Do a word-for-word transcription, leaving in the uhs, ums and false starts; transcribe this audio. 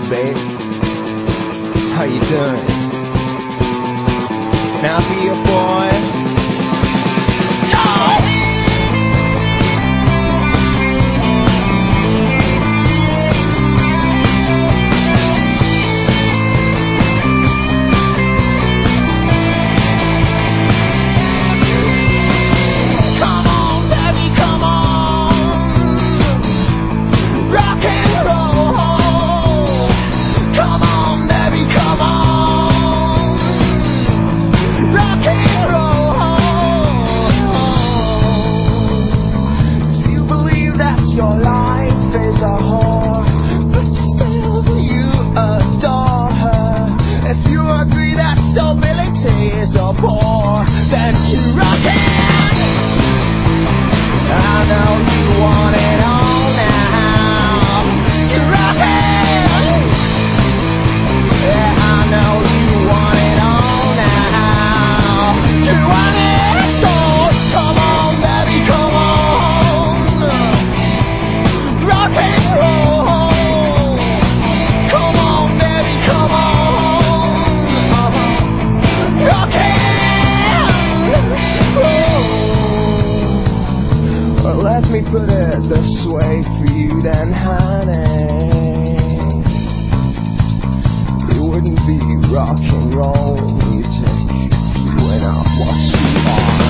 babe. How you doing? Now be a boy. Your life is a whore, but still you adore her. If you agree that stability is a bore, then you rock it. I know you want it all now. You rock it. Yeah, I know you want it all now. You want it all. Come on, baby, come on. Rock and roll. Come on, baby, come on. Rock and roll. Well, let me put it this way for you then, honey. It wouldn't be rock and roll music if you went out what you are.